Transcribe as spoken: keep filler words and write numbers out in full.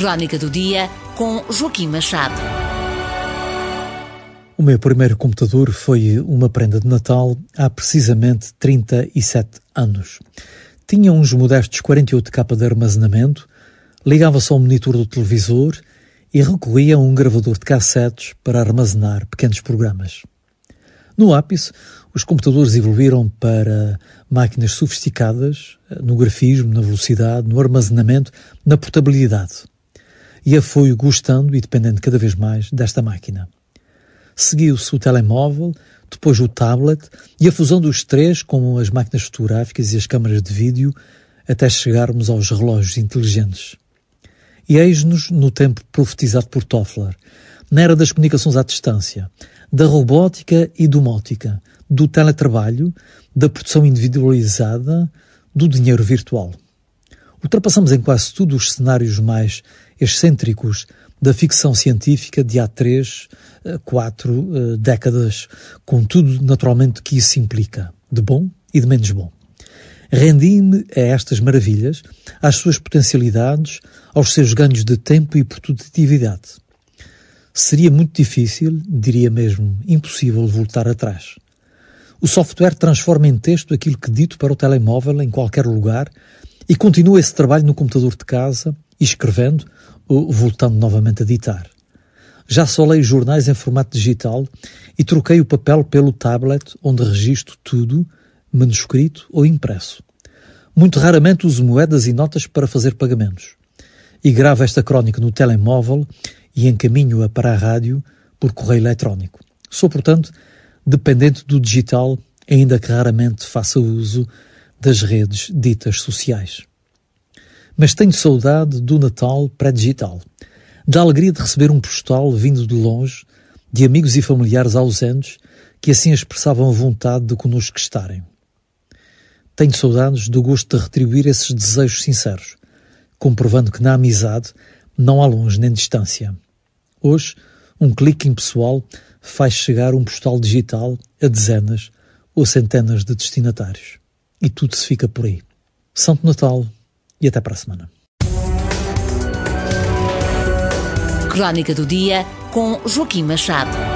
Crónica do Dia com Joaquim Machado. O meu primeiro computador foi uma prenda de Natal há precisamente trinta e sete anos. Tinha uns modestos quarenta e oito K de armazenamento, ligava-se ao monitor do televisor e recorria a um gravador de cassetes para armazenar pequenos programas. No ápice, os computadores evoluíram para máquinas sofisticadas no grafismo, na velocidade, no armazenamento, na portabilidade. E eu fui gostando e dependendo cada vez mais desta máquina. Seguiu-se o telemóvel, depois o tablet e a fusão dos três com as máquinas fotográficas e as câmaras de vídeo até chegarmos aos relógios inteligentes. E eis-nos no tempo profetizado por Toffler, na era das comunicações à distância, da robótica e domótica, do teletrabalho, da produção individualizada, do dinheiro virtual. Ultrapassamos em quase tudo os cenários mais excêntricos da ficção científica de há três, quatro uh, décadas, com tudo naturalmente que isso implica, de bom e de menos bom. Rendi-me a estas maravilhas, às suas potencialidades, aos seus ganhos de tempo e produtividade. Seria muito difícil, diria mesmo impossível, voltar atrás. O software transforma em texto aquilo que dito para o telemóvel em qualquer lugar e continua esse trabalho no computador de casa, escrevendo ou voltando novamente a ditar. Já só leio jornais em formato digital e troquei o papel pelo tablet, onde registro tudo, manuscrito ou impresso. Muito raramente uso moedas e notas para fazer pagamentos. E gravo esta crónica no telemóvel e encaminho-a para a rádio por correio eletrónico. Sou, portanto, dependente do digital, ainda que raramente faça uso das redes ditas sociais. Mas tenho saudade do Natal pré-digital, da alegria de receber um postal vindo de longe, de amigos e familiares ausentes que assim expressavam a vontade de connosco estarem. Tenho saudades do gosto de retribuir esses desejos sinceros, comprovando que na amizade não há longe nem distância. Hoje, um clique impessoal faz chegar um postal digital a dezenas ou centenas de destinatários. E tudo se fica por aí. Santo Natal e até para a semana. Crónica do Dia com Joaquim Machado.